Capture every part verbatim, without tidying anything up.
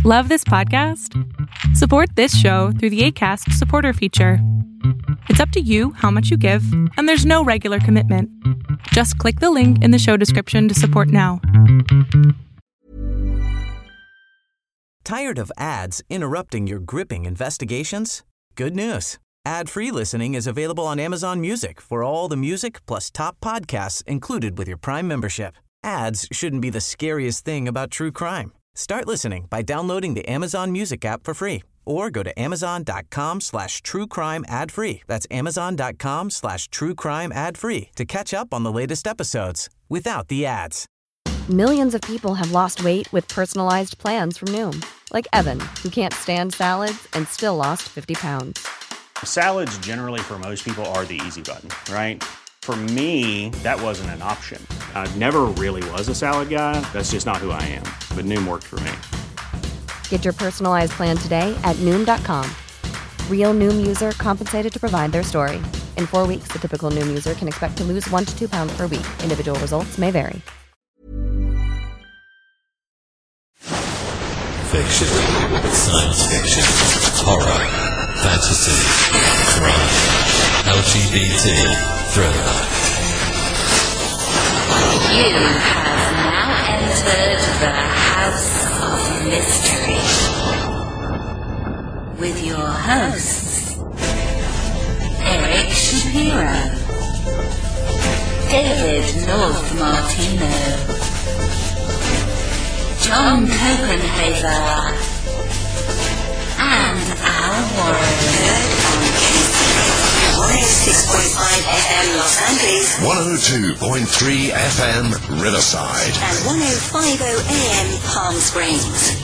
Love this podcast? Support this show through the Acast supporter feature. It's up to you how much you give, and there's no regular commitment. Just click the link in the show description to support now. Tired of ads interrupting your gripping investigations? Good news. Ad-free listening is available on Amazon Music for all the music plus top podcasts included with your Prime membership. Ads shouldn't be the scariest thing about true crime. Start listening by downloading the Amazon Music app for free or go to amazon.com slash true crime ad free. That's amazon.com slash true crime ad free to catch up on the latest episodes without the ads. Millions of people have lost weight with personalized plans from Noom. Like Evan, who can't stand salads and still lost fifty pounds. Salads generally for most people are the easy button, right? For me, that wasn't an option. I never really was a salad guy. That's just not who I am. But Noom worked for me. Get your personalized plan today at Noom dot com. Real Noom user compensated to provide their story. In four weeks, the typical Noom user can expect to lose one to two pounds per week. Individual results may vary. Fiction, science fiction, horror, fantasy, crime, L G B T, thriller. You have now entered the House of Mystery with your hosts, Eric Shapiro, David North Martino, John Copenhaver, and Al Warren. one oh six point five F M Los Angeles, one oh two point three F M Riverside, and one oh five point oh A M Palm Springs.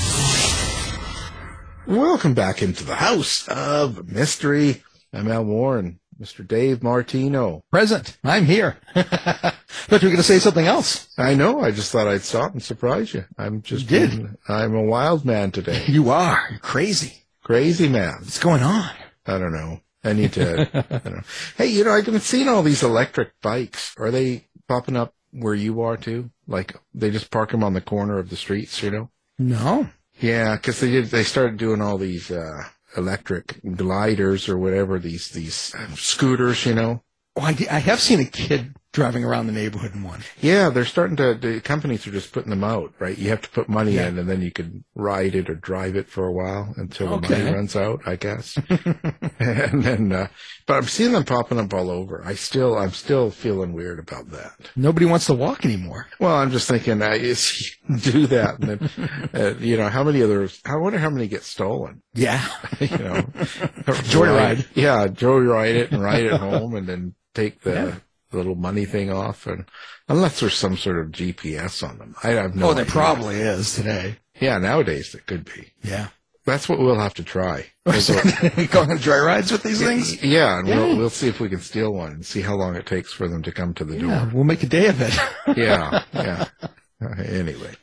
Welcome back into the House of Mystery. I'm Al Warren. Mister Dave Martino. Present. I'm here. Thought you were going to say something else. I know. I just thought I'd stop and surprise you. I'm just. You did. Being, I'm a wild man today. You are. You're crazy. Crazy man. What's going on? I don't know. I need to. I don't know. Hey, you know, I've been seeing all these electric bikes. Are they popping up where you are too? Like they just park them on the corner of the streets, you know? No. Yeah, because they did. They started doing all these uh, electric gliders or whatever. These these uh, scooters, you know. Oh, I, I have seen a kid driving around the neighborhood in one. Yeah, they're starting to, the companies are just putting them out, right? You have to put money yeah. in and then you can ride it or drive it for a while until the okay. money runs out, I guess. and then, uh, but I'm seeing them popping up all over. I still, I'm still feeling weird about that. Nobody wants to walk anymore. Well, I'm just thinking, uh, is do that. And then, uh, you know, how many others, I wonder how many get stolen. Yeah. you know, Joyride. Yeah, joyride it and ride it home and then take the, yeah. little money thing off, and unless there's some sort of G P S on them. I have no Oh, idea. there probably is today. Yeah, nowadays it could be. Yeah. That's what we'll have to try. We go on joyrides with these things? Yeah, and yeah. we'll we'll see if we can steal one and see how long it takes for them to come to the yeah, door. We'll make a day of it. yeah, yeah. Uh, anyway.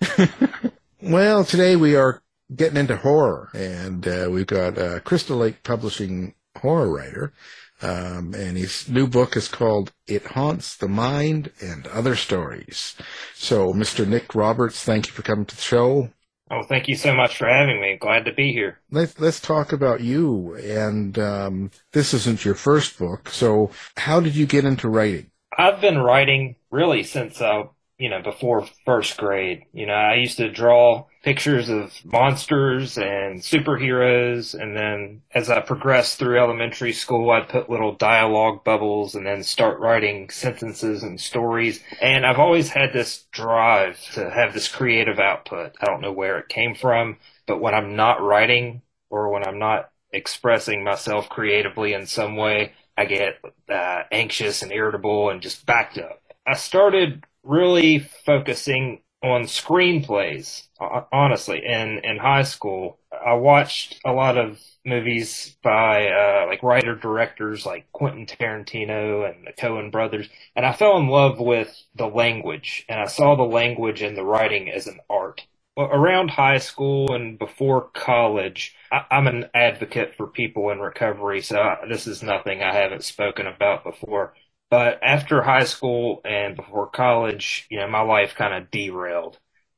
Well, today we are getting into horror, and uh, we've got uh, Crystal Lake Publishing horror writer. Um, and his new book is called It Haunts the Mind and Other Stories. So, Mister Nick Roberts, thank you for coming to the show. Oh, thank you so much for having me. Glad to be here. Let's, let's talk about you. And um, this isn't your first book. So, how did you get into writing? I've been writing really since, uh, you know, before first grade. You know, I used to draw pictures of monsters and superheroes, and then as I progressed through elementary school, I'd put little dialogue bubbles and then start writing sentences and stories. And I've always had this drive to have this creative output. I don't know where it came from, but when I'm not writing or when I'm not expressing myself creatively in some way, I get uh, anxious and irritable and just backed up. I started really focusing on screenplays, honestly. In, in high school, I watched a lot of movies by uh, like writer-directors like Quentin Tarantino and the Coen brothers, and I fell in love with the language, and I saw the language and the writing as an art. Well, around high school and before college, I, I'm an advocate for people in recovery, so I, this is nothing I haven't spoken about before. But after high school and before college, you know, my life kind of derailed.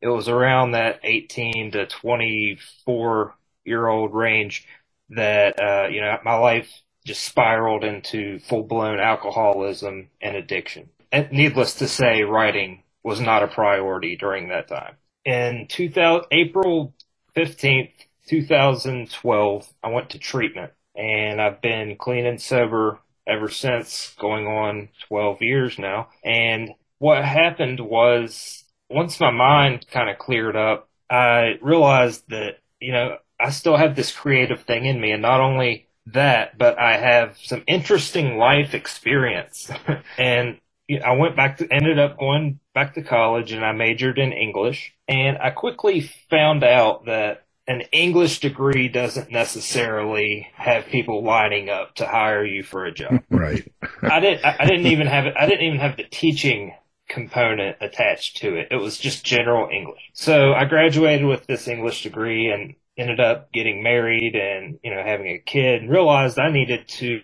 it was around that eighteen to twenty-four year old range that, uh, you know, my life just spiraled into full blown alcoholism and addiction. And needless to say, writing was not a priority during that time. In two thousand, April fifteenth, twenty twelve, I went to treatment, and I've been clean and sober ever since, going on twelve years now. And what happened was, once my mind kind of cleared up, I realized that, you know, I still have this creative thing in me. And not only that, but I have some interesting life experience. And you know, I went back to, ended up going back to college, and I majored in English. And I quickly found out that an English degree doesn't necessarily have people lining up to hire you for a job. Right. I didn't, I didn't even have it. I didn't even have the teaching component attached to it. It was just general English. So I graduated with this English degree and ended up getting married and, you know, having a kid, and realized I needed to,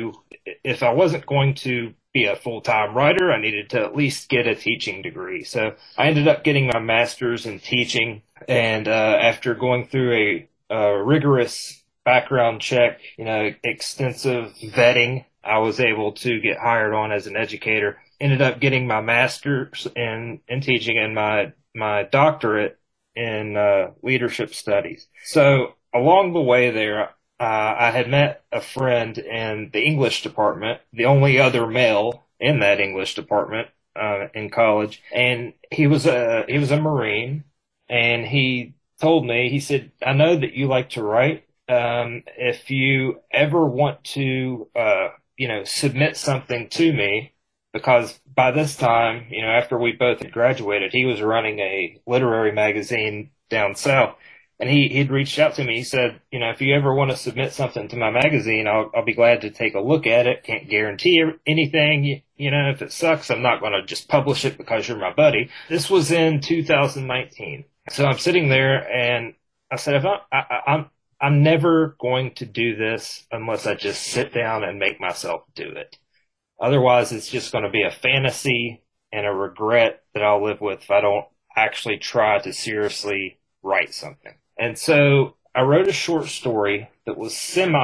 if I wasn't going to be a full-time writer, I needed to at least get a teaching degree. So I ended up getting my master's in teaching. And, uh, after going through a, a rigorous background check, you know, extensive vetting, I was able to get hired on as an educator. Ended up getting my master's in, in teaching and my, my doctorate in, uh, leadership studies. So along the way there, uh, I had met a friend in the English department, the only other male in that English department, uh, in college. And he was a, he was a Marine, and he told me, he said, I know that you like to write. Um, if you ever want to, uh, you know, submit something to me, because by this time, you know, after we both had graduated, he was running a literary magazine down south, and he, he'd reached out to me. He said, you know, if you ever want to submit something to my magazine, I'll, I'll be glad to take a look at it. Can't guarantee anything. You, you know, if it sucks, I'm not going to just publish it because you're my buddy. This was in two thousand nineteen. So I'm sitting there, and I said, if I, I, I'm, I'm never going to do this unless I just sit down and make myself do it. Otherwise, it's just going to be a fantasy and a regret that I'll live with if I don't actually try to seriously write something. And so I wrote a short story that was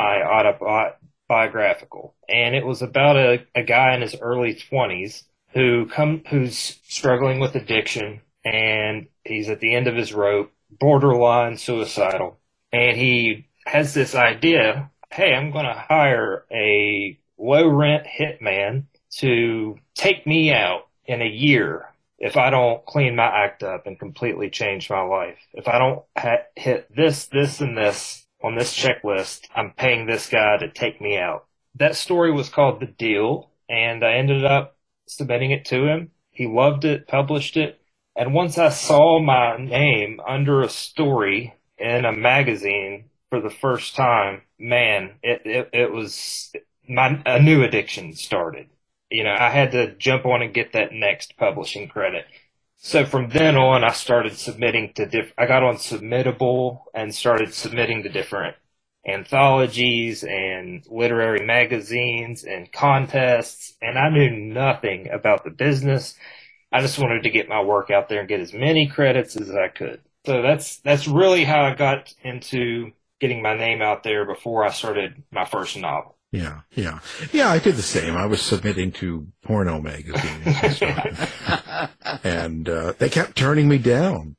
semi-autobiographical, and it was about a, a guy in his early twenties who come who's struggling with addiction, and he's at the end of his rope, borderline suicidal, and he has this idea, hey, I'm going to hire a low-rent hitman to take me out in a year if I don't clean my act up and completely change my life. If I don't ha- hit this, this, and this on this checklist, I'm paying this guy to take me out. That story was called The Deal, and I ended up submitting it to him. He loved it, published it, and once I saw my name under a story in a magazine for the first time, man, it, it, it was... My, a new addiction started. You know, I had to jump on and get that next publishing credit. So from then on, I started submitting to diff- I got on Submittable and started submitting to different anthologies and literary magazines and contests. And I knew nothing about the business. I just wanted to get my work out there and get as many credits as I could. So that's, that's really how I got into getting my name out there before I started my first novel. Yeah, yeah. Yeah, I did the same. I was submitting to porno magazines and stuff. And uh, they kept turning me down.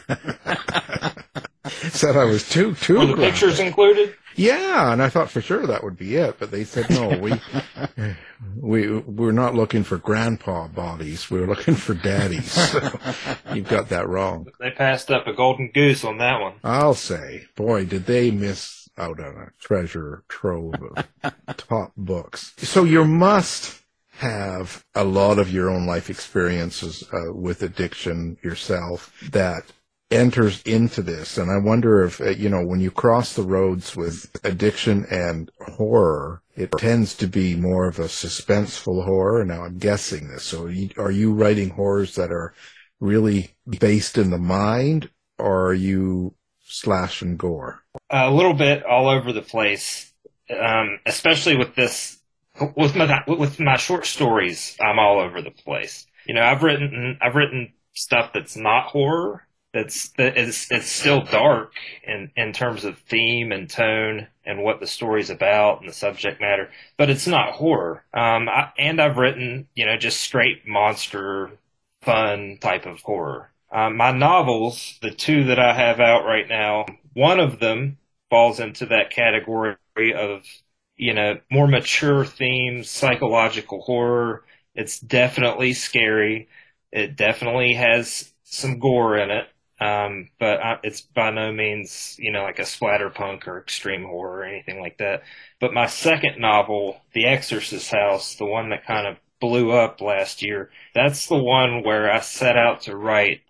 Said I was too, too Were the graphic. pictures included? Yeah, and I thought for sure that would be it. But they said, no, we, we, we're not looking for grandpa bodies. We're looking for daddies. So you've got that wrong. They passed up a golden goose on that one. I'll say, boy, did they miss out on a treasure trove of top books. So you must have a lot of your own life experiences uh, with addiction yourself that enters into this. And I wonder if, uh, you know, when you cross the roads with addiction and horror, it tends to be more of a suspenseful horror. Now I'm guessing this. So you, are you writing horrors that are really based in the mind, or are you slash and gore? A little bit all over the place, um, especially with this, with my with my short stories. I'm all over the place. You know, I've written I've written stuff that's not horror, that's that is it's still dark in in terms of theme and tone and what the story's about and the subject matter, but it's not horror. Um, I, and I've written, you know, just straight monster, fun type of horror. Um, my novels, the two that I have out right now, one of them falls into that category of, you know, more mature themes, psychological horror. It's definitely scary. It definitely has some gore in it. Um, but I, it's by no means, you know, like a splatterpunk or extreme horror or anything like that. But my second novel, The Exorcist House, the one that kind of blew up last year, that's the one where I set out to write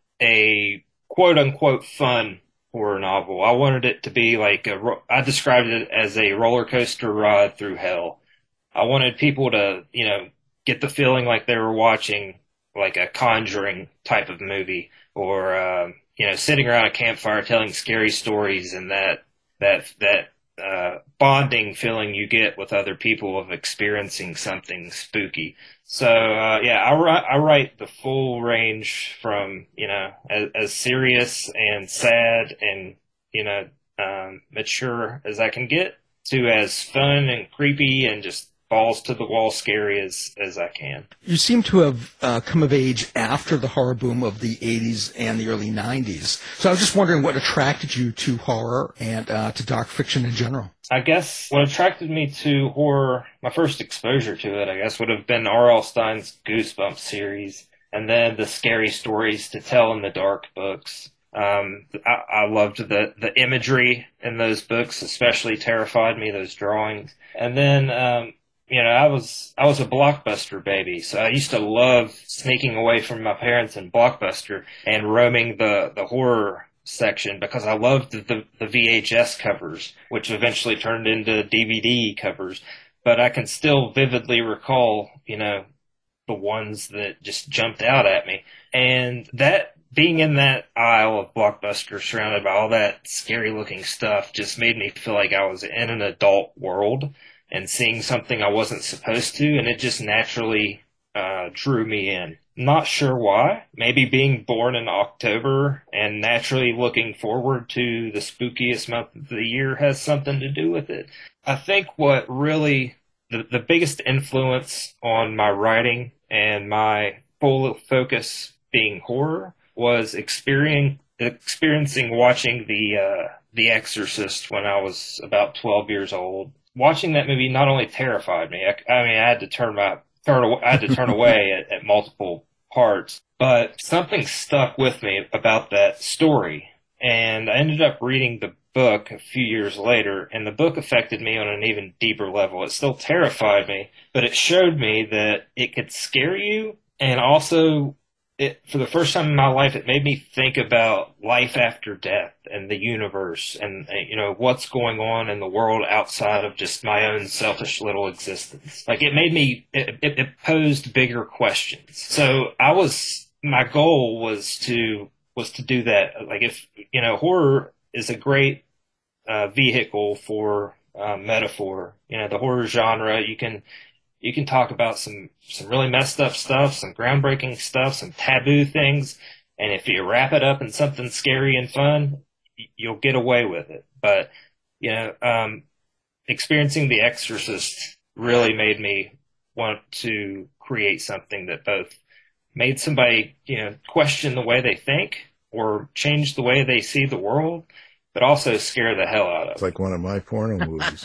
a quote unquote fun horror novel. I wanted it to be like a, I described it as a roller coaster ride through hell. I wanted people to, you know, get the feeling like they were watching like a Conjuring type of movie, or, um, you know, sitting around a campfire telling scary stories, and that, that, that, uh, bonding feeling you get with other people of experiencing something spooky. So, uh, yeah, I write, I write the full range from, you know, as, as serious and sad and, you know, um, mature as I can get, to as fun and creepy and just balls to the wall scary as, as I can. You seem to have uh, come of age after the horror boom of the eighties and the early nineties. So I was just wondering what attracted you to horror and uh, to dark fiction in general. I guess what attracted me to horror, my first exposure to it, I guess, would have been R L. Stine's Goosebumps series, and then the Scary Stories to Tell in the Dark books. Um, I, I loved the, the imagery in those books, especially terrified me, those drawings. And then, um, you know, I was, I was a Blockbuster baby, so I used to love sneaking away from my parents in Blockbuster and roaming the, the horror section because I loved the, the V H S covers, which eventually turned into D V D covers. But I can still vividly recall, you know, the ones that just jumped out at me. And that, being in that aisle of Blockbuster surrounded by all that scary looking stuff just made me feel like I was in an adult world and seeing something I wasn't supposed to, and it just naturally uh, drew me in. Not sure why. Maybe being born in October and naturally looking forward to the spookiest month of the year has something to do with it. I think what really, the, the biggest influence on my writing and my full focus being horror was experiencing, experiencing watching the uh, The Exorcist when I was about twelve years old. Watching that movie not only terrified me, I, I mean, I had to turn my, turn, I had to turn away at, at multiple parts, but something stuck with me about that story. And I ended up reading the book a few years later, and the book affected me on an even deeper level. It still terrified me, but it showed me that it could scare you, and also It, for the first time in my life, it made me think about life after death and the universe and, you know, what's going on in the world outside of just my own selfish little existence. Like, it made me, it, it, it posed bigger questions. So I was, my goal was to, was to do that. Like, if, you know, horror is a great uh, vehicle for uh, metaphor. You know, the horror genre, you can, You can talk about some, some really messed up stuff, some groundbreaking stuff, some taboo things. And if you wrap it up in something scary and fun, you'll get away with it. But, you know, um, experiencing The Exorcist really made me want to create something that both made somebody, you know, question the way they think or change the way they see the world, but also scare the hell out of them. It's like one of my porno movies.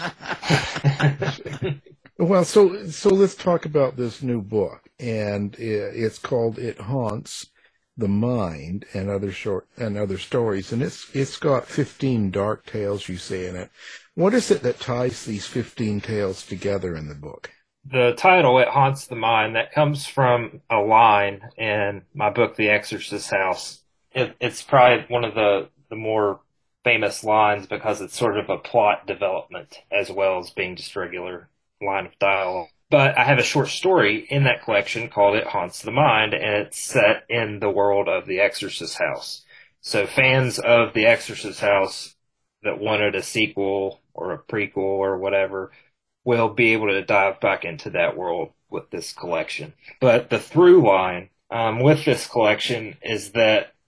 Well, so so let's talk about this new book, and it's called "It Haunts the Mind and Other Short and Other Stories," and it's it's got fifteen dark tales, you say, in it. What is it that ties these fifteen tales together in the book? The title, "It Haunts the Mind," that comes from a line in my book, The Exorcist House. It, it's probably one of the the more famous lines because it's sort of a plot development as well as being just regular line of dialogue. But I have a short story in that collection called It Haunts the Mind, and it's set in the world of The Exorcist House. So fans of The Exorcist House that wanted a sequel or a prequel or whatever will be able to dive back into that world with this collection. But the through line um, with this collection is that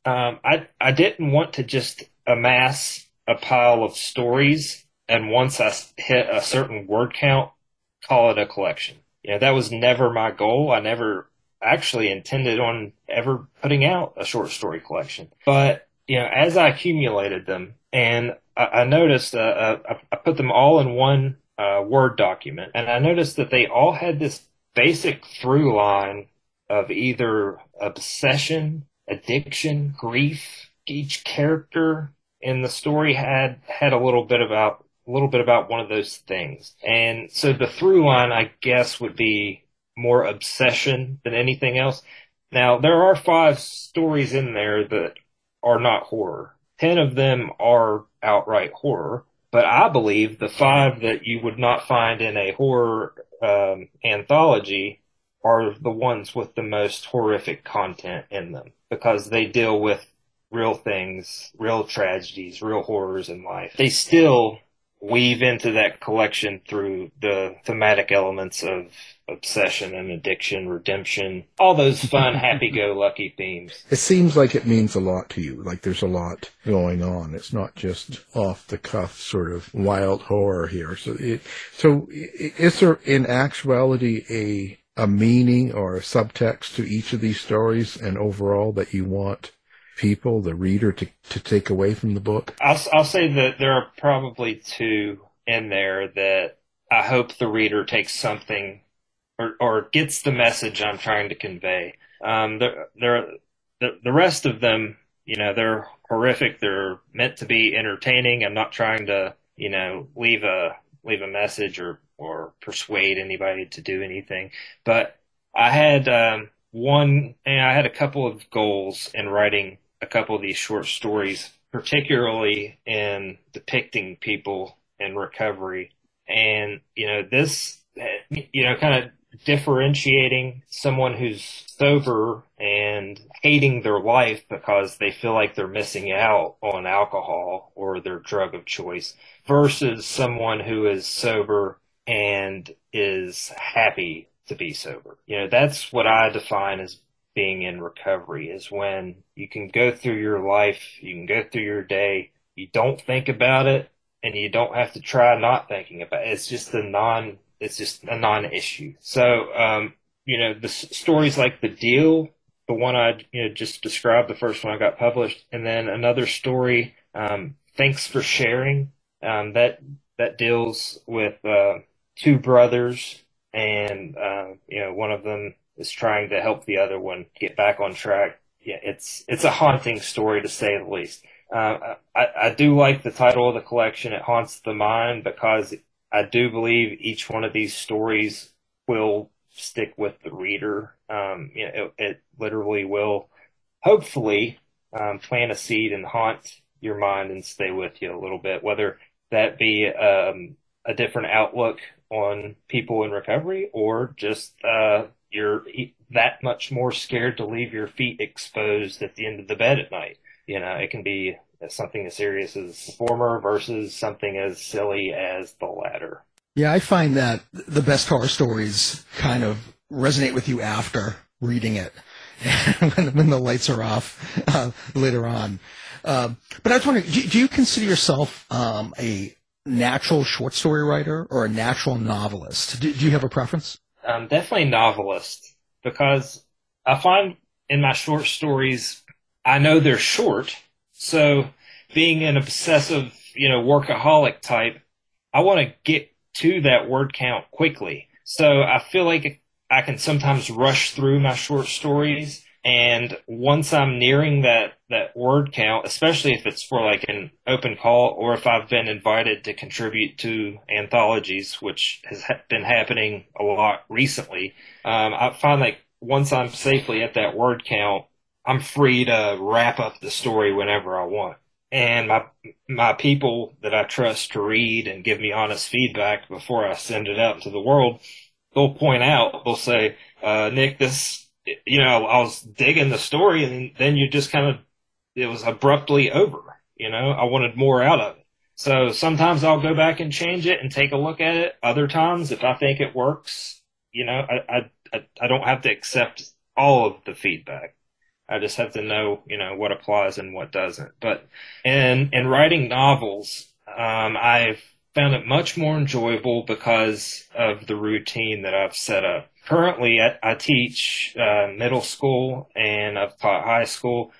Um, I, I didn't want to just amass a pile of stories and once I hit a certain word count, call it a collection. You know, that was never my goal. I never actually intended on ever putting out a short story collection. But, you know, as I accumulated them, and I, I noticed, uh, uh, I put them all in one uh, Word document, and I noticed that they all had this basic through line of either obsession, addiction, grief. Each character in the story had had a little bit about a little bit about one of those things. And so the through line, I guess, would be more obsession than anything else. Now, there are five stories in there that are not horror. Ten of them are outright horror. But I believe the five that you would not find in a horror um, anthology are the ones with the most horrific content in them, because they deal with real things, real tragedies, real horrors in life. They still weave into that collection through the thematic elements of obsession and addiction, redemption, all those fun, happy-go-lucky themes. It seems like it means a lot to you, like there's a lot going on. It's not just off-the-cuff sort of wild horror here. So, it, so is there in actuality a a meaning or a subtext to each of these stories and overall that you want people, the reader, to, to take away from the book? I'll, I'll say that there are probably two in there that I hope the reader takes something or, or gets the message I'm trying to convey. Um, there, there, the, the rest of them, you know, they're horrific. They're meant to be entertaining. I'm not trying to, you know, leave a, leave a message or, or persuade anybody to do anything. But I had, um, one, and I had a couple of goals in writing a couple of these short stories, particularly in depicting people in recovery. And, you know, this, you know, kind of differentiating someone who's sober and hating their life because they feel like they're missing out on alcohol or their drug of choice versus someone who is sober and is happy to be sober. You know, that's what I define as being in recovery, is when you can go through your life, you can go through your day, you don't think about it, and you don't have to try not thinking about it. It's just a non, it's just a non-issue. So, um, you know, the s- stories like The Deal, the one I, you know, just described, the first one I got published, and then another story, um, Thanks for Sharing, um, that, that deals with, uh, two brothers, and, uh, you know, one of them is trying to help the other one get back on track. Yeah, it's, it's a haunting story, to say the least. Uh, I, I do like the title of the collection, It Haunts the Mind, because I do believe each one of these stories will stick with the reader. Um, you know, it, it literally will, hopefully, um, plant a seed and haunt your mind and stay with you a little bit, whether that be, um, a different outlook on people in recovery, or just uh, you're that much more scared to leave your feet exposed at the end of the bed at night. You know, it can be something as serious as the former versus something as silly as the latter. Yeah, I find that the best horror stories kind of resonate with you after reading it, when, when the lights are off uh, later on. Uh, but I was wondering, do, do you consider yourself um, a natural short story writer or a natural novelist? Do, do you have a preference? Um, definitely novelist, because I find in my short stories, I know they're short. So being an obsessive, you know, workaholic type, I want to get to that word count quickly. So I feel like I can sometimes rush through my short stories. And once I'm nearing that, that word count, especially if it's for like an open call, or if I've been invited to contribute to anthologies, which has ha- been happening a lot recently, um, I find like once I'm safely at that word count, I'm free to wrap up the story whenever I want. And my my people that I trust to read and give me honest feedback before I send it out into the world, they'll point out, they'll say, uh, Nick, this... you know, I was digging the story, and then you just kind of, it was abruptly over. You know, I wanted more out of it. So sometimes I'll go back and change it and take a look at it. Other times, if I think it works, you know, I, I, I don't have to accept all of the feedback. I just have to know, you know, what applies and what doesn't. But in, in writing novels, um, I've found it much more enjoyable because of the routine that I've set up. Currently, I, I teach uh, middle school and I've taught high school.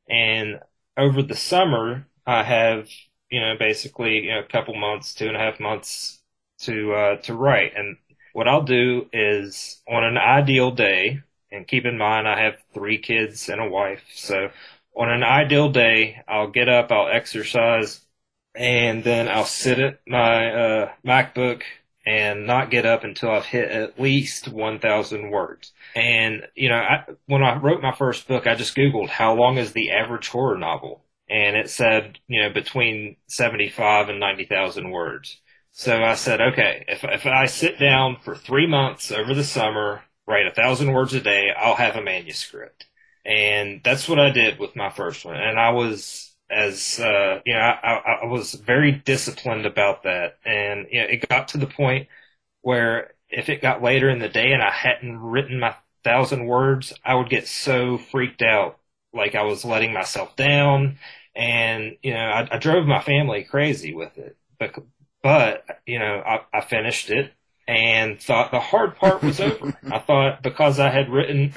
And over the summer, I have, you know, basically you know, a couple months, two and a half months to uh, to write. And what I'll do is on an ideal day, and keep in mind I have three kids and a wife. So on an ideal day, I'll get up, I'll exercise, and then I'll sit at my uh, MacBook and not get up until I've hit at least one thousand words. And, you know, I, when I wrote my first book, I just Googled how long is the average horror novel? And it said, you know, between seventy-five and ninety thousand words. So I said, okay, if, if I sit down for three months over the summer, write a thousand words a day, I'll have a manuscript. And that's what I did with my first one. And I was, as, uh, you know, I, I was very disciplined about that. And, you know, it got to the point where if it got later in the day and I hadn't written my thousand words, I would get so freaked out, like I was letting myself down. And, you know, I, I drove my family crazy with it. But, but you know, I, I finished it and thought the hard part was over. I thought because I had written,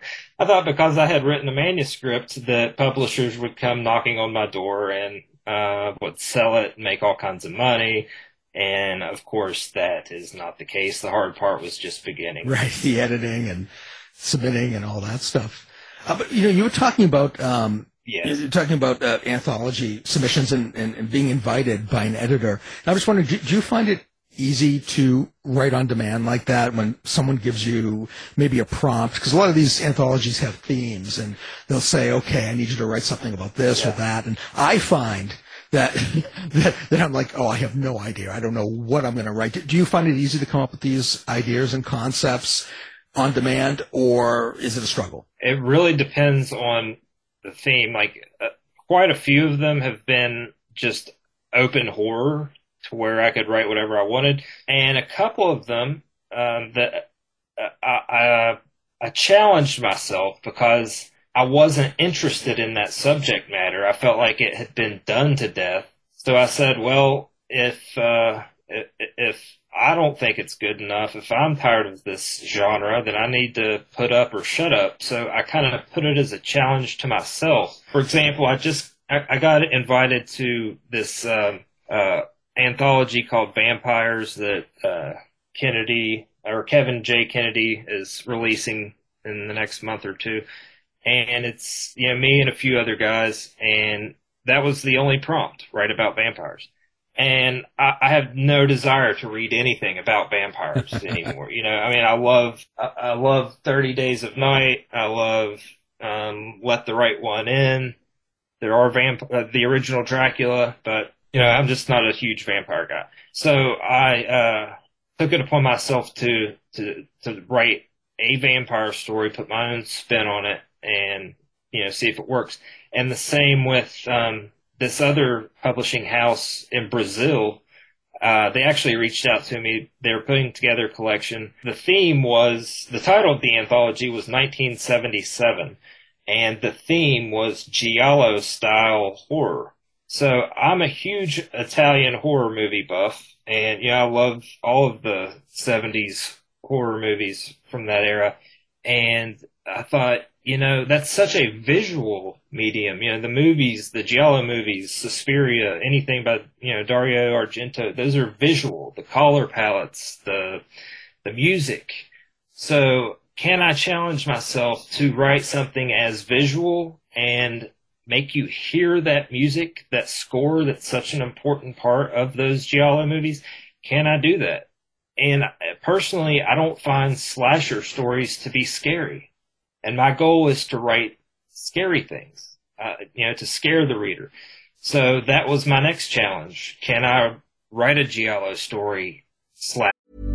I thought because I had written a manuscript that publishers would come knocking on my door and uh, would sell it and make all kinds of money. And of course, that is not the case. The hard part was just beginning. Right, the editing and submitting and all that stuff. Uh, but you know, you were talking about um, yes. you're talking about uh, anthology submissions and, and, and being invited by an editor. And I was wondering, do, do you find it easy to write on demand like that when someone gives you maybe a prompt? Because a lot of these anthologies have themes, and they'll say, "Okay, I need you to write something about this yeah. or that." And I find that, that that I'm like, "Oh, I have no idea. I don't know what I'm going to write." Do you find it easy to come up with these ideas and concepts on demand, or is it a struggle? It really depends on the theme. Like uh, quite a few of them have been just open horror, to where I could write whatever I wanted, and a couple of them um, that uh, I, I I challenged myself because I wasn't interested in that subject matter. I felt like it had been done to death. So I said, well, if uh, if, if I don't think it's good enough, if I'm tired of this genre, then I need to put up or shut up. So I kind of put it as a challenge to myself. For example, I just I, I got invited to this um, uh, anthology called Vampires that uh, Kennedy or Kevin J. Kennedy is releasing in the next month or two. And it's, you know, me and a few other guys, and that was the only prompt, write about vampires. And I, I have no desire to read anything about vampires anymore. You know, I mean, I love, I, I love thirty Days of Night. I love um, Let the Right One In. There are vamp- uh, the original Dracula, but, you know, I'm just not a huge vampire guy. So I uh, took it upon myself to, to, to write a vampire story, put my own spin on it, and, you know, see if it works. And the same with um, this other publishing house in Brazil. Uh, they actually reached out to me. They were putting together a collection. The theme was, the title of the anthology was nineteen seventy-seven, and the theme was Giallo-style horror. So I'm a huge Italian horror movie buff, and, you know, I love all of the seventies horror movies from that era. And I thought, you know, that's such a visual medium. You know, the movies, the Giallo movies, Suspiria, anything by, you know, Dario Argento, those are visual. The color palettes, the the music. So can I challenge myself to write something as visual and make you hear that music, that score that's such an important part of those Giallo movies? Can I do that? And personally, I don't find slasher stories to be scary. And my goal is to write scary things, uh, you know, to scare the reader. So that was my next challenge. Can I write a Giallo story slash?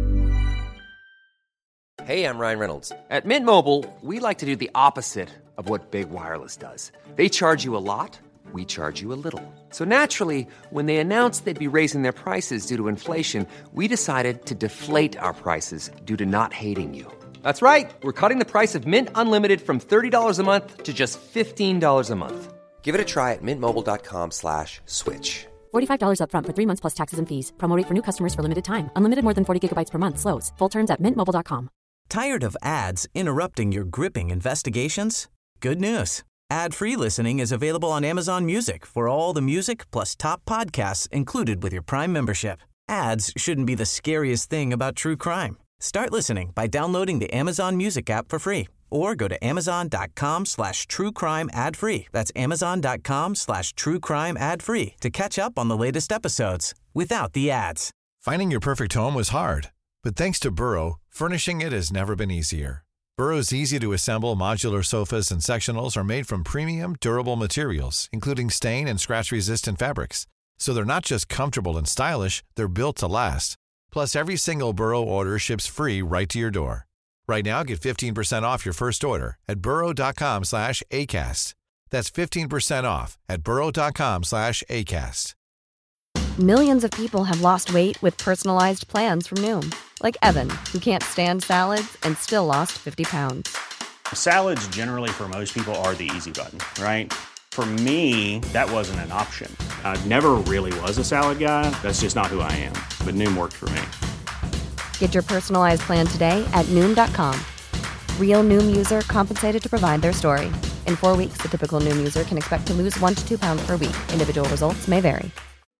Hey, I'm Ryan Reynolds. At Mint Mobile, we like to do the opposite of what Big Wireless does. They charge you a lot. We charge you a little. So naturally, when they announced they'd be raising their prices due to inflation, we decided to deflate our prices due to not hating you. That's right. We're cutting the price of Mint Unlimited from thirty dollars a month to just fifteen dollars a month. Give it a try at mintmobile.com slash switch. forty-five dollars up front for three months plus taxes and fees. Promo rate for new customers for limited time. Unlimited more than forty gigabytes per month slows. Full terms at mint mobile dot com. Tired of ads interrupting your gripping investigations? Good news. Ad-free listening is available on Amazon Music for all the music plus top podcasts included with your Prime membership. Ads shouldn't be the scariest thing about true crime. Start listening by downloading the Amazon Music app for free or go to amazon.com slash true crime ad free. That's amazon.com slash true crime ad free to catch up on the latest episodes without the ads. Finding your perfect home was hard, but thanks to Burrow, furnishing it has never been easier. Burrow's easy-to-assemble modular sofas and sectionals are made from premium, durable materials, including stain and scratch-resistant fabrics. So they're not just comfortable and stylish, they're built to last. Plus, every single Burrow order ships free right to your door. Right now, get fifteen percent off your first order at burrow.com slash ACAST. That's fifteen percent off at burrow.com slash ACAST. Millions of people have lost weight with personalized plans from Noom. Like Evan, who can't stand salads and still lost fifty pounds. Salads generally for most people are the easy button, right? For me, that wasn't an option. I never really was a salad guy. That's just not who I am. But Noom worked for me. Get your personalized plan today at Noom dot com. Real Noom user compensated to provide their story. In four weeks, the typical Noom user can expect to lose one to two pounds per week. Individual results may vary.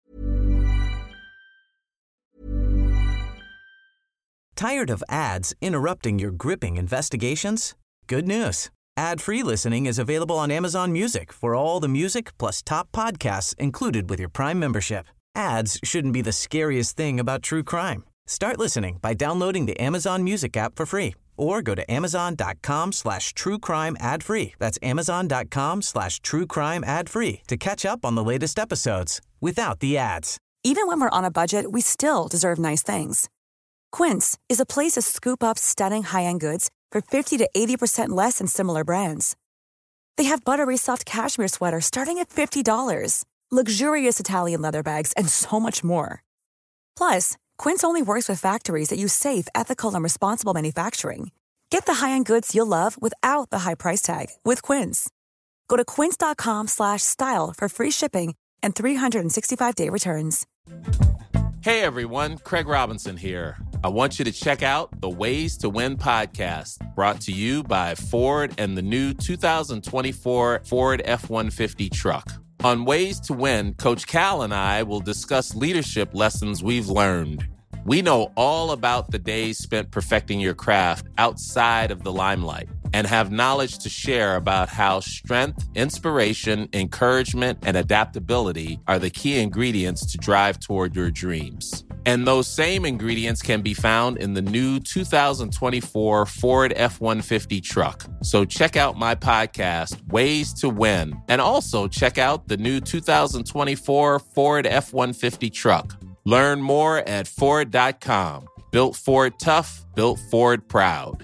Tired of ads interrupting your gripping investigations? Good news. Ad-free listening is available on Amazon Music for all the music plus top podcasts included with your Prime membership. Ads shouldn't be the scariest thing about true crime. Start listening by downloading the Amazon Music app for free or go to amazon.com slash true crime ad free. That's amazon.com slash true crime ad free to catch up on the latest episodes without the ads. Even when we're on a budget, we still deserve nice things. Quince is a place to scoop up stunning high-end goods for fifty to eighty percent less than similar brands. They have buttery soft cashmere sweaters starting at fifty dollars, luxurious Italian leather bags, and so much more. Plus, Quince only works with factories that use safe, ethical, and responsible manufacturing. Get the high-end goods you'll love without the high price tag with Quince. Go to quince.com slash style for free shipping and three sixty-five day returns. Hey everyone, Craig Robinson here. I want you to check out the Ways to Win podcast, brought to you by Ford and the new two thousand twenty-four Ford F one fifty truck. On Ways to Win, Coach Cal and I will discuss leadership lessons we've learned. We know all about the days spent perfecting your craft outside of the limelight and have knowledge to share about how strength, inspiration, encouragement, and adaptability are the key ingredients to drive toward your dreams. And those same ingredients can be found in the new two thousand twenty-four Ford F one fifty truck. So check out my podcast, Ways to Win, and also check out the new two thousand twenty-four Ford F one fifty truck. Learn more at Ford dot com. Built Ford tough, built Ford proud.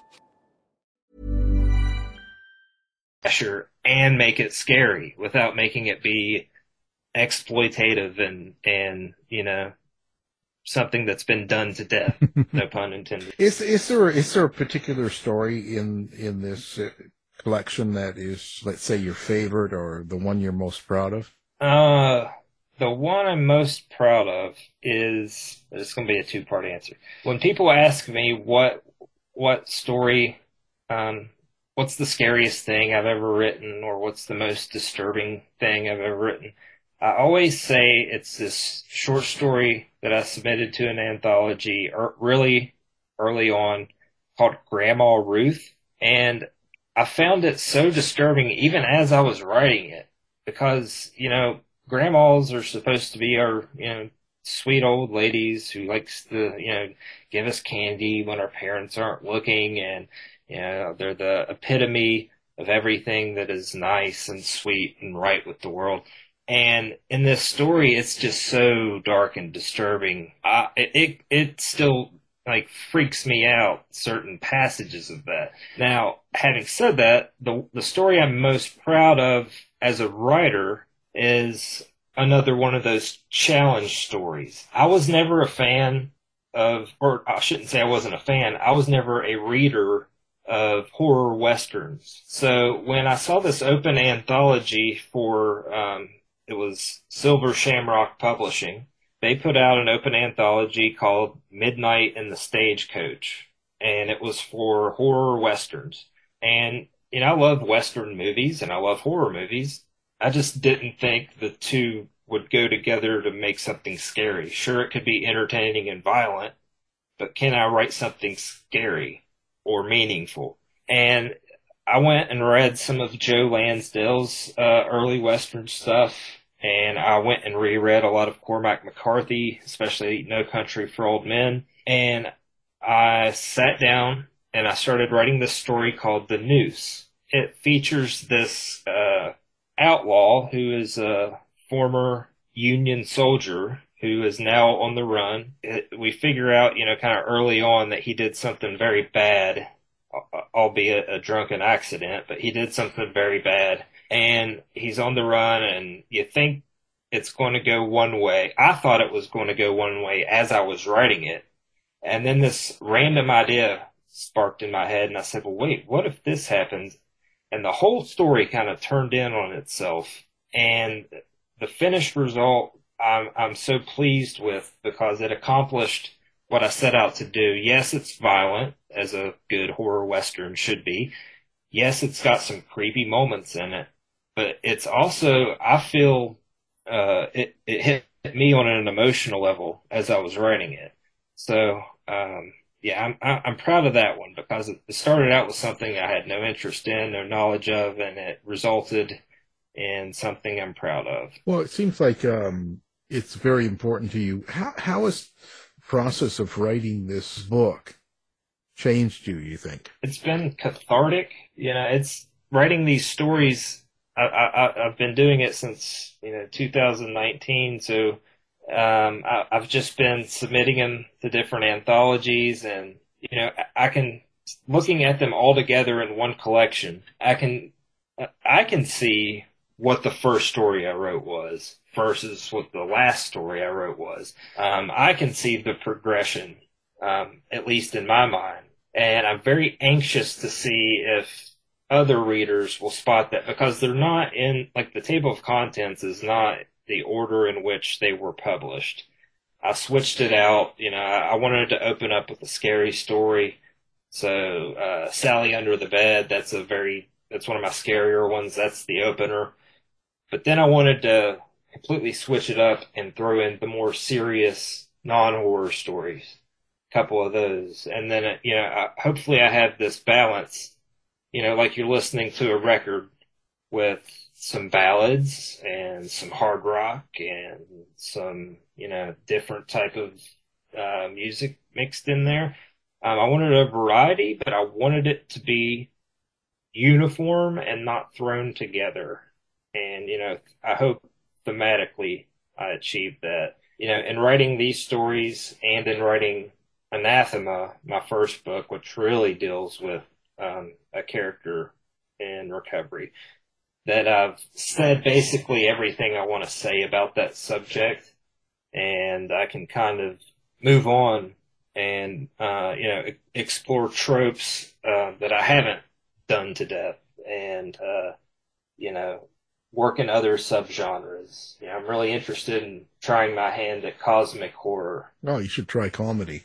Pressure and make it scary without making it be exploitative and, and you know, something that's been done to death. No pun intended. Is is there is there a particular story in in this uh, collection that is, let's say, your favorite or the one you're most proud of? Uh, the one I'm most proud of is, it's going to be a two-part answer. When people ask me what what story, um, what's the scariest thing I've ever written, or what's the most disturbing thing I've ever written, I always say it's this short story that I submitted to an anthology er, really early on called Grandma Ruth. And I found it so disturbing even as I was writing it because, you know, grandmas are supposed to be our, you know, sweet old ladies who likes to, you know, give us candy when our parents aren't looking. And, you know, they're the epitome of everything that is nice and sweet and right with the world. And in this story, it's just so dark and disturbing. Uh, it, it it still like freaks me out, certain passages of that. Now, having said that, the the story I'm most proud of as a writer is another one of those challenge stories. I was never a fan of, or I shouldn't say I wasn't a fan, I was never a reader of horror westerns. So when I saw this open anthology for, um, it was Silver Shamrock Publishing, they put out an open anthology called Midnight in the Stagecoach, and it was for horror westerns. And, you know, I love western movies and I love horror movies. I just didn't think the two would go together to make something scary. Sure, it could be entertaining and violent, but can I write something scary or meaningful? And I went and read some of Joe Lansdale's uh, early Western stuff, and I went and reread a lot of Cormac McCarthy, especially No Country for Old Men. And I sat down and I started writing this story called The Noose. It features this uh, outlaw who is a former Union soldier who is now on the run. It, we figure out, you know, kind of early on that he did something very bad, albeit a drunken accident, but he did something very bad. And he's on the run, and you think it's going to go one way. I thought it was going to go one way as I was writing it. And then this random idea sparked in my head, and I said, well, wait, what if this happens? And the whole story kind of turned in on itself. And the finished result, I'm, I'm so pleased with, because it accomplished what I set out to do. Yes, it's violent, as a good horror Western should be. Yes, it's got some creepy moments in it, but it's also, I feel, uh, it, it hit me on an emotional level as I was writing it. So, um, yeah, I'm, I'm proud of that one, because it started out with something I had no interest in, no knowledge of, and it resulted in something I'm proud of. Well, it seems like, um, it's very important to you. How, how has the process of writing this book changed you, you think? It's been cathartic. You know, it's writing these stories. I, I, I've been doing it since, you know, two thousand nineteen. So, um, I, I've just been submitting them to different anthologies, and, you know, I can, looking at them all together in one collection, I can, I can see what the first story I wrote was versus what the last story I wrote was. Um, I can see the progression, um, at least in my mind. And I'm very anxious to see if other readers will spot that, because they're not in, like, the table of contents is not the order in which they were published. I switched it out. You know, I wanted to open up with a scary story. So, uh, Sally Under the Bed, that's a very, that's one of my scarier ones. That's the opener. But then I wanted to completely switch it up and throw in the more serious non-horror stories. Couple of those, and then, you know, I, hopefully I have this balance, you know, like you're listening to a record with some ballads and some hard rock and some, you know, different type of uh, music mixed in there. Um, I wanted a variety, but I wanted it to be uniform and not thrown together. And, you know, I hope thematically I achieved that. You know, in writing these stories and in writing Anathema, my first book, which really deals with um, a character in recovery, that I've said basically everything I want to say about that subject, and I can kind of move on and, uh, you know, explore tropes uh, that I haven't done to death, and, uh, you know, work in other subgenres. You know, I'm really interested in trying my hand at cosmic horror. Oh, you should try comedy.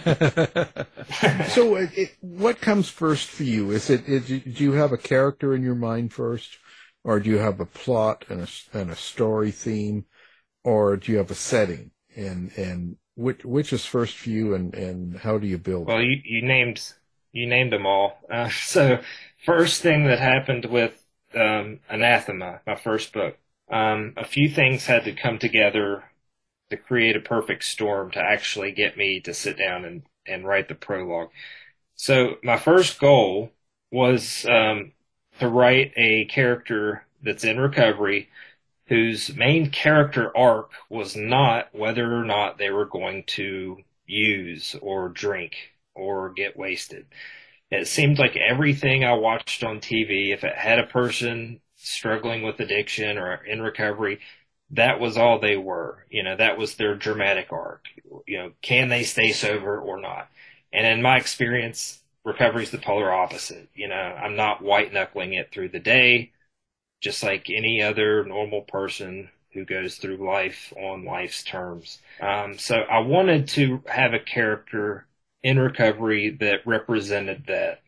So, it, it, what comes first for you? Is it, is, do you have a character in your mind first, or do you have a plot and a, and a story theme, or do you have a setting? And and which which is first for you, and, and how do you build? Well, you, you named you named them all. Uh, so, first thing that happened with um, Anathema, my first book, um, a few things had to come together to create a perfect storm to actually get me to sit down and, and write the prologue. So my first goal was um, to write a character that's in recovery whose main character arc was not whether or not they were going to use or drink or get wasted. It seemed like everything I watched on T V, if it had a person struggling with addiction or in recovery, that was all they were. You know, that was their dramatic arc. You know, can they stay sober or not? And in my experience, recovery is the polar opposite. You know, I'm not white knuckling it through the day, just like any other normal person who goes through life on life's terms. Um, so I wanted to have a character in recovery that represented that.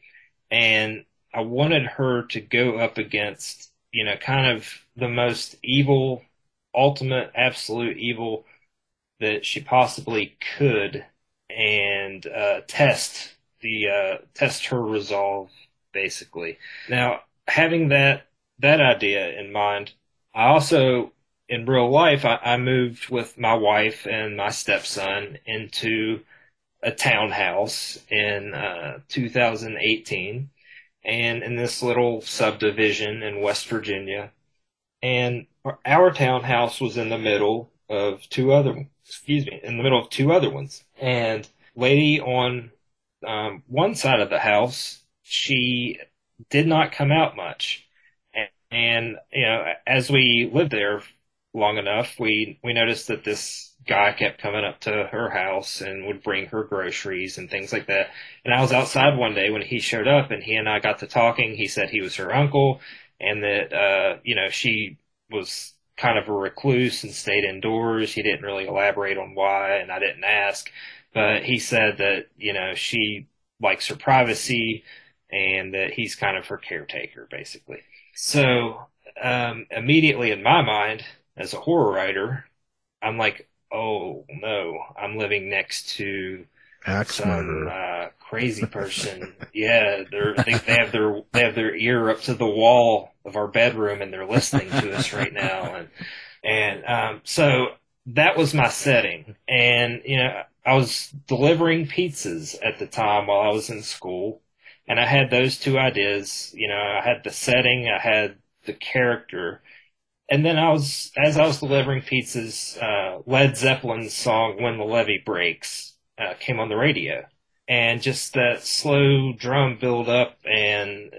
And I wanted her to go up against, you know, kind of the most evil, ultimate, absolute evil that she possibly could, and uh, test the uh, test her resolve, basically. Now, having that that idea in mind, I also, in real life, I, I moved with my wife and my stepson into a townhouse in uh, two thousand eighteen, and in this little subdivision in West Virginia. And our townhouse was in the middle of two other, excuse me, in the middle of two other ones. And lady on um, one side of the house, she did not come out much. And, and, you know, as we lived there long enough, we, we noticed that this guy kept coming up to her house and would bring her groceries and things like that. And I was outside one day when he showed up, and he and I got to talking. He said he was her uncle, and that, uh, you know, she was kind of a recluse and stayed indoors. He didn't really elaborate on why, and I didn't ask. But he said that, you know, she likes her privacy and that he's kind of her caretaker, basically. So um, immediately in my mind, as a horror writer, I'm like, oh, no, I'm living next to Axe some murderer. uh, crazy person. Yeah, they're, they, they have their they have their ear up to the wall of our bedroom, and they're listening to us right now. And and um, so that was my setting. And you know, I was delivering pizzas at the time while I was in school, and I had those two ideas. You know, I had the setting, I had the character. And then I was, as I was delivering pizzas, uh, Led Zeppelin's song "When the Levee Breaks" uh, came on the radio, and just that slow drum build up and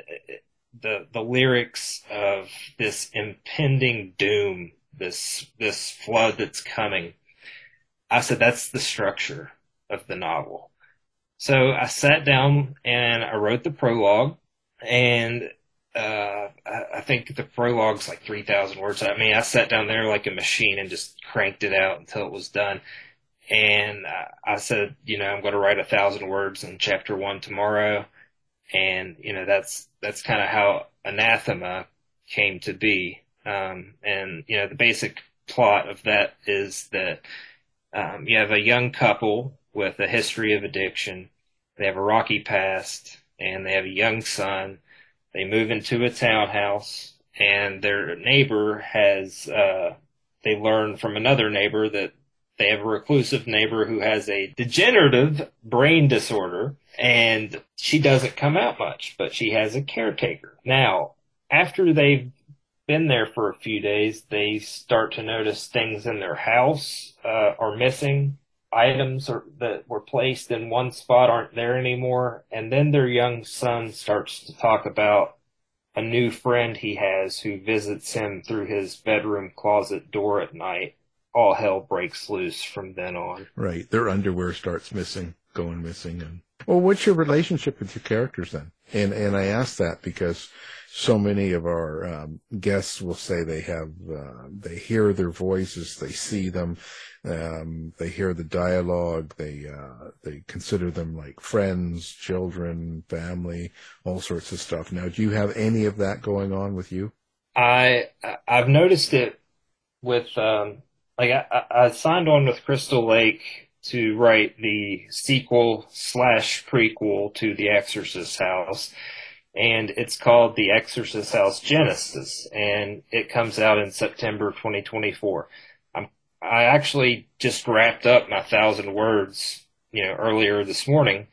the the lyrics of this impending doom, this this flood that's coming. I said, that's the structure of the novel. So I sat down and I wrote the prologue, and Uh, I, I think the prologue's like three thousand words. I mean, I sat down there like a machine and just cranked it out until it was done. And I, I said, you know, I'm going to write a thousand words in chapter one tomorrow. And, you know, that's, that's kind of how Anathema came to be. Um, and, you know, the basic plot of that is that, um, you have a young couple with a history of addiction. They have a rocky past, and they have a young son. They move into a townhouse, and their neighbor has, uh, they learn from another neighbor that they have a reclusive neighbor who has a degenerative brain disorder, and she doesn't come out much, but she has a caretaker. Now, after they've been there for a few days, they start to notice things in their house uh, are missing. Items are, that were placed in one spot aren't there anymore. And then their young son starts to talk about a new friend he has who visits him through his bedroom closet door at night. All hell breaks loose from then on. Right. Their underwear starts missing, going missing. And well, what's your relationship with your characters then? And and I ask that because so many of our um, guests will say they have, uh, they hear their voices, they see them, um, they hear the dialogue, they, uh, they consider them like friends, children, family, all sorts of stuff. Now, do you have any of that going on with you? I, I've noticed it with, um, like I, I signed on with Crystal Lake to write the sequel slash prequel to The Exorcist House. And it's called The Exorcist House Genesis, and it comes out in September twenty twenty-four. I'm, I actually just wrapped up my thousand words, you know, earlier this morning,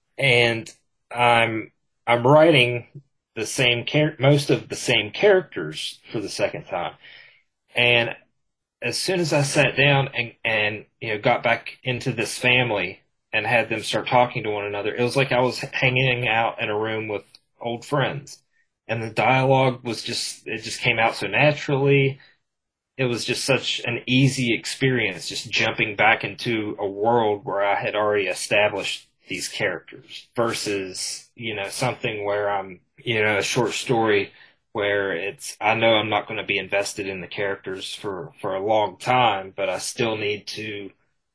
and I'm I'm writing the same char- most of the same characters for the second time. And as soon as I sat down and and you know got back into this family and had them start talking to one another, it was like I was hanging out in a room with old friends, and the dialogue was just, it just came out so naturally. it was just such an easy experience, just jumping back into a world where I had already established these characters versus, you know, something where I'm, you know, a short story where it's, I know I'm not going to be invested in the characters for, for a long time, but I still need to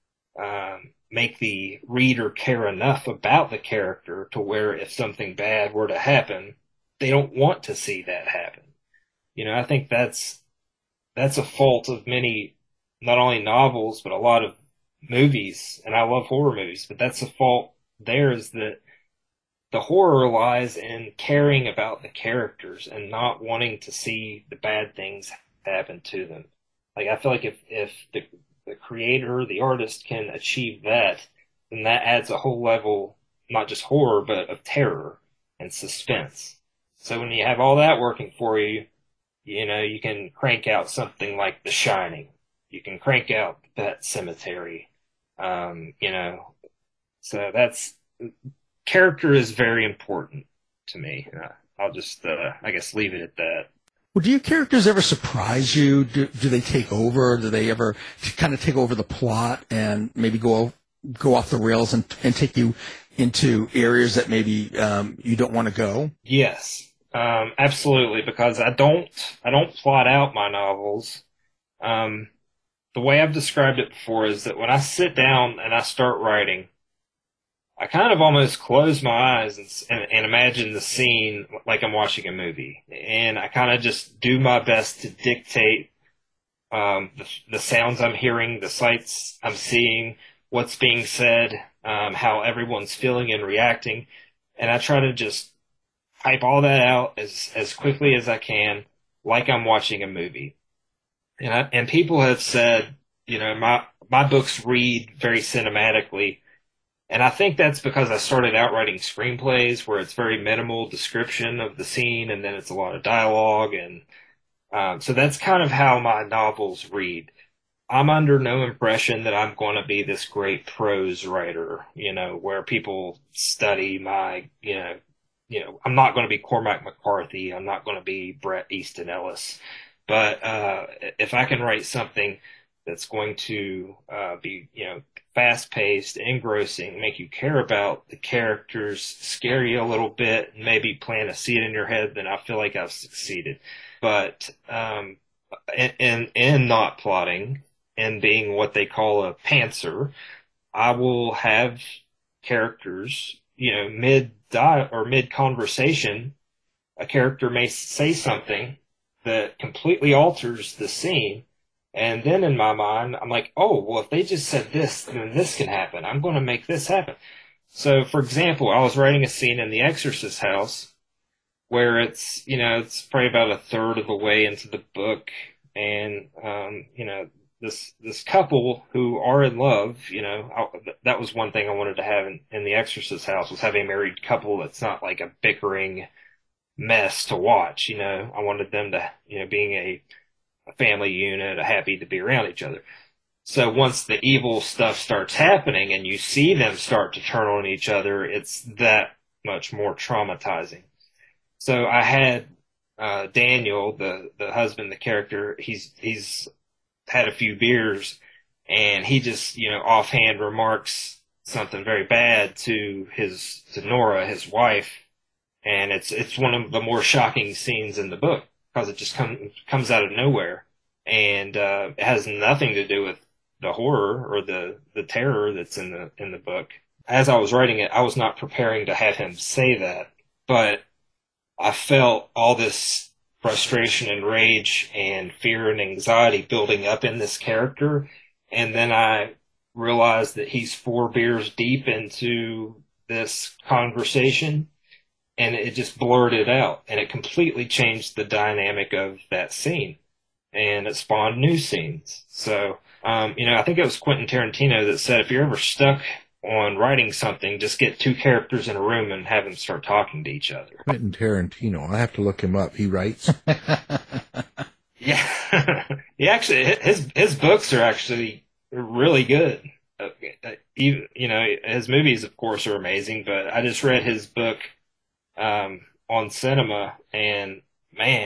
um, make the reader care enough about the character to where if something bad were to happen, they don't want to see that happen. You know, I think that's, that's a fault of many, not only novels, but a lot of movies, and I love horror movies, but that's a fault there, is that the horror lies in caring about the characters and not wanting to see the bad things happen to them. Like, I feel like if, if the, the creator, the artist can achieve that, then that adds a whole level, not just horror, but of terror and suspense. So when you have all that working for you, you know, you can crank out something like The Shining. You can crank out Pet Sematary. Um, you know, so that's, character is very important to me. Uh, I'll just, uh, I guess, leave it at that. Well, do your characters ever surprise you? Do, do they take over? Do they ever kind of take over the plot and maybe go go off the rails and, and take you into areas that maybe um, you don't want to go? Yes, um, absolutely. Because I don't, I don't plot out my novels. Um, the way I've described it before is that when I sit down and I start writing, I kind of almost close my eyes and, and, and imagine the scene like I'm watching a movie. And I kind of just do my best to dictate um, the, the sounds I'm hearing, the sights I'm seeing, what's being said, um, how everyone's feeling and reacting. And I try to just type all that out as, as quickly as I can, like I'm watching a movie. And I, and people have said, you know, my, my books read very cinematically. And I think that's because I started out writing screenplays where it's very minimal description of the scene and then it's a lot of dialogue. And um, so that's kind of how my novels read. I'm under no impression that I'm going to be this great prose writer, you know, where people study my, you know, you know, I'm not going to be Cormac McCarthy. I'm not going to be Bret Easton Ellis. But uh, if I can write something that's going to uh, be, you know, fast-paced, engrossing, make you care about the characters, scare you a little bit, and maybe plant a seed in your head, then I feel like I've succeeded. But um, in, in not plotting and being what they call a pantser, I will have characters, you know, mid-di- or mid-conversation, a character may say something that completely alters the scene. And then in my mind, I'm like, oh, well, if they just said this, then this can happen. I'm going to make this happen. So, for example, I was writing a scene in the Exorcist house where it's, you know, it's probably about a third of the way into the book. And, um, you know, this, this couple who are in love, you know, I, that was one thing I wanted to have in, in the Exorcist house, was having a married couple that's not like a bickering mess to watch. You know, I wanted them to, you know, being a, a family unit, happy to be around each other. So once the evil stuff starts happening and you see them start to turn on each other, it's that much more traumatizing. So I had uh, Daniel, the the husband, the character, he's he's had a few beers, and he just, you know, offhand remarks something very bad to his to Nora, his wife, and it's it's one of the more shocking scenes in the book, because it just comes comes out of nowhere, and uh, it has nothing to do with the horror or the, the terror that's in the in the book. As I was writing it, I was not preparing to have him say that, but I felt all this frustration and rage and fear and anxiety building up in this character, and then I realized that he's four beers deep into this conversation, and it just blurred it out, and it completely changed the dynamic of that scene, and it spawned new scenes. So, um, you know, I think it was Quentin Tarantino that said, if you're ever stuck on writing something, just get two characters in a room and have them start talking to each other. Quentin Tarantino, I have to look him up. He writes? Yeah. He actually, his, his books are actually really good. Uh, even, you know, his movies, of course, are amazing, but I just read his book, um, on cinema, and man,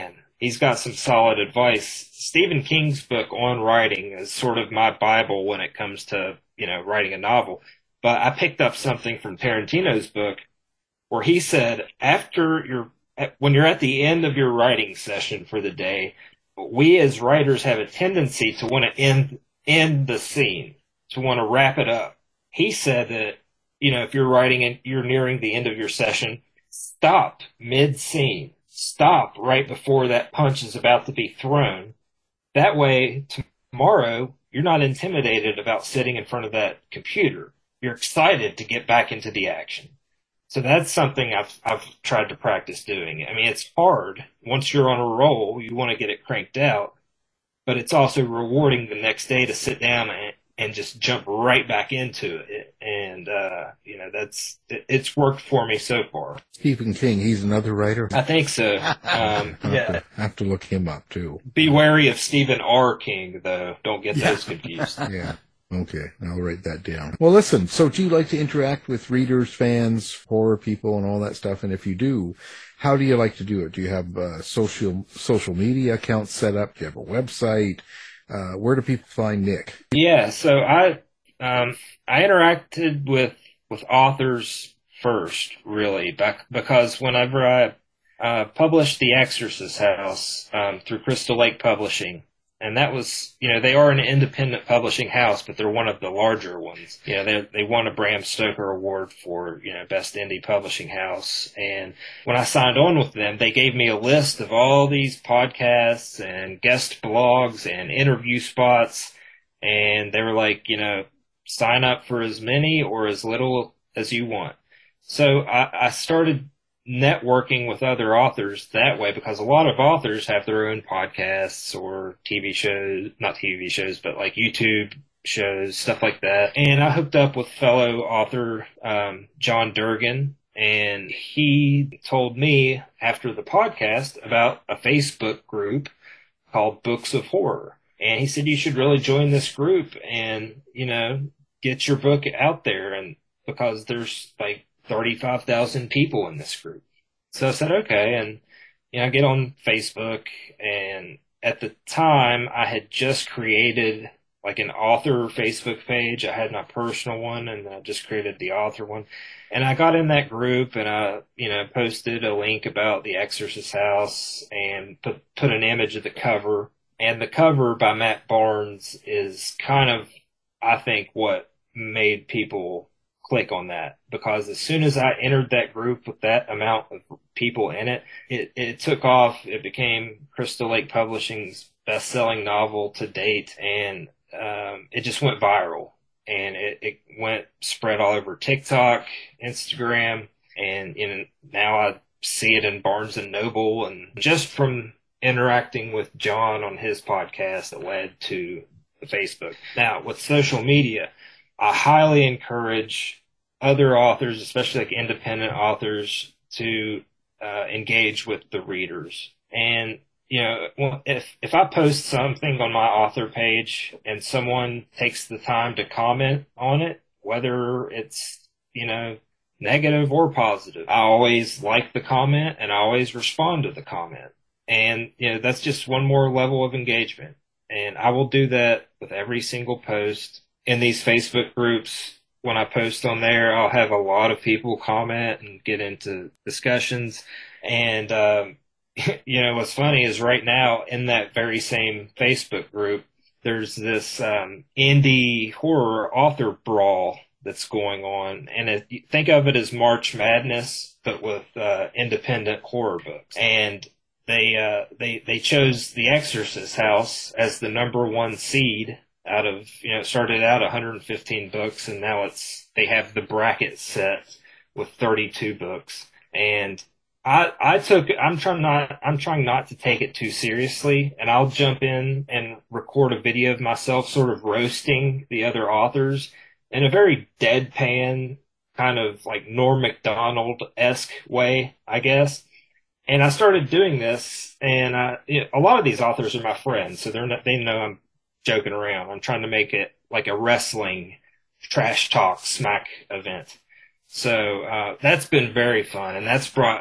he's got some solid advice. Stephen King's book On Writing is sort of my Bible when it comes to, you know, writing a novel. But I picked up something from Tarantino's book where he said, after you're, when you're at the end of your writing session for the day, we as writers have a tendency to want to end, end the scene, to want to wrap it up. He said that, you know, if you're writing and you're nearing the end of your session, stop mid-scene. Stop right before that punch is about to be thrown. That way, tomorrow, you're not intimidated about sitting in front of that computer. You're excited to get back into the action. So that's something I've I've tried to practice doing. I mean, it's hard. Once you're on a roll, you want to get it cranked out. But it's also rewarding the next day to sit down and, and just jump right back into it. And, uh, you know, that's, it, it's worked for me so far. Stephen King, he's another writer? I think so. Um, I yeah. have, have to look him up, too. Be wary of Stephen R. King, though. Don't get Yeah. those confused. Yeah. Okay. I'll write that down. Well, listen, so do you like to interact with readers, fans, horror people, and all that stuff? And if you do, how do you like to do it? Do you have uh, social social media accounts set up? Do you have a website? Uh, where do people find Nick? Yeah, so I um, I interacted with with authors first, really, back, because whenever I uh, published The Exorcist House um, through Crystal Lake Publishing, and that was, you know, they are an independent publishing house, but they're one of the larger ones. You know, they they won a Bram Stoker Award for, you know, Best Indie Publishing House. And when I signed on with them, they gave me a list of all these podcasts and guest blogs and interview spots. And they were like, you know, sign up for as many or as little as you want. So I, I started networking with other authors that way, because a lot of authors have their own podcasts or T V shows, not T V shows, but like YouTube shows, stuff like that. And I hooked up with fellow author um, John Durgan, and he told me after the podcast about a Facebook group called Books of Horror. And he said, you should really join this group and, you know, get your book out there. And because there's like thirty-five thousand people in this group. So I said, okay. And, you know, I get on Facebook, and at the time I had just created like an author Facebook page. I had my personal one, and I just created the author one. And I got in that group, and I, you know, posted a link about The Exorcist House and put, put an image of the cover. And the cover by Matt Barnes is kind of, I think, what made people click on that, because as soon as I entered that group with that amount of people in it, it, it took off. It became Crystal Lake Publishing's best-selling novel to date, and um, it just went viral. And it, it went spread all over TikTok, Instagram, and you know, now I see it in Barnes and Noble. And just from interacting with John on his podcast, it led to the Facebook. Now, with social media, I highly encourage other authors, especially like independent authors, to uh, engage with the readers. And, you know, if, if I post something on my author page and someone takes the time to comment on it, whether it's, you know, negative or positive, I always like the comment and I always respond to the comment. And, you know, that's just one more level of engagement. And I will do that with every single post. In these Facebook groups, when I post on there, I'll have a lot of people comment and get into discussions. And, um, you know, what's funny is right now in that very same Facebook group, there's this um, indie horror author brawl that's going on. And it, think of it as March Madness, but with uh, independent horror books. And they, uh, they, they chose The Exorcist House as the number one seed out of, you know, it started out one hundred fifteen books, and now it's, they have the bracket set with thirty-two books. And I, I took, I'm trying not, I'm trying not to take it too seriously, and I'll jump in and record a video of myself sort of roasting the other authors in a very deadpan, kind of like Norm Macdonald-esque way, I guess. And I started doing this, and I, you know, a lot of these authors are my friends, so they're not, they know I'm joking around. I'm trying to make it like a wrestling trash talk smack event. So uh, that's been very fun, and that's brought a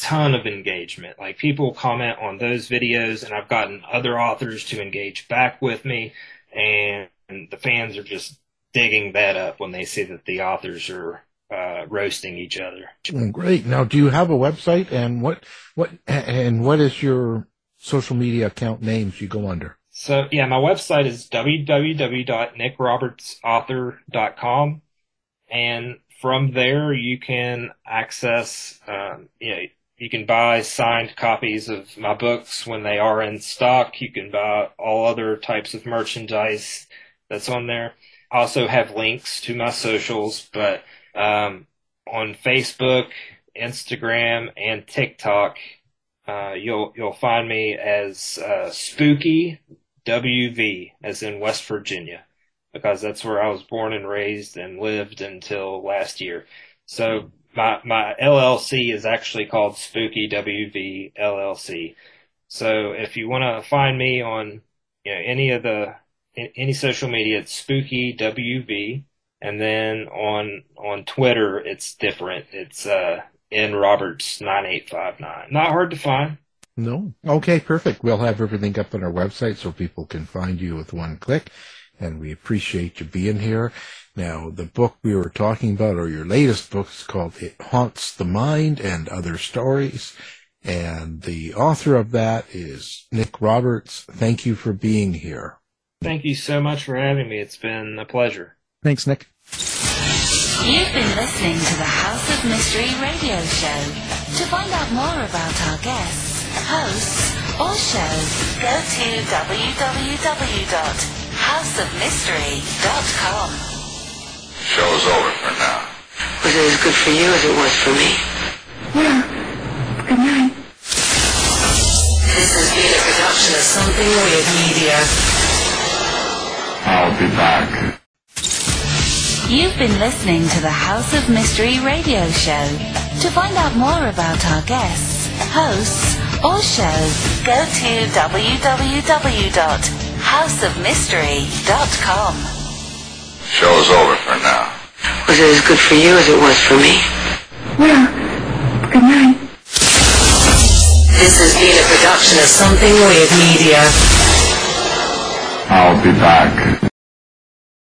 ton of engagement. Like, people comment on those videos, and I've gotten other authors to engage back with me, and the fans are just digging that up when they see that the authors are uh, roasting each other. Great. Now, do you have a website, and what what and what is your social media account names you go under? So, yeah, my website is w w w dot nick roberts author dot com, and from there you can access, um, you know, you can buy signed copies of my books when they are in stock. You can buy all other types of merchandise that's on there. I also have links to my socials, but um, on Facebook, Instagram, and TikTok, uh, you'll you'll find me as uh, Spooky W V, as in West Virginia, because that's where I was born and raised and lived until last year. So my my L L C is actually called Spooky W V L L C. So if you want to find me on, you know, any of the any social media, it's Spooky W V, and then on on Twitter it's different. It's uh N Roberts nine eight five nine. Not hard to find. No. Okay, perfect. We'll have everything up on our website so people can find you with one click, and we appreciate you being here. Now, the book we were talking about, or your latest book, is called It Haunts the Mind and Other Stories, and the author of that is Nick Roberts. Thank you for being here. Thank you so much for having me. It's been a pleasure. Thanks, Nick. You've been listening to the House of Mystery radio show. To find out more about our guests, hosts, or shows, go to w w w dot house of mystery dot com. Show's over for now. Was it as good for you as it was for me? Yeah. Good night. This has been a production of Something Weird Media. I'll be back. You've been listening to the House of Mystery radio show. To find out more about our guests, hosts, or shows, go to w w w dot house of mystery dot com. Show's over for now. Was it as good for you as it was for me? Yeah. Good night. This has been a production of Something Weird Media. I'll be back.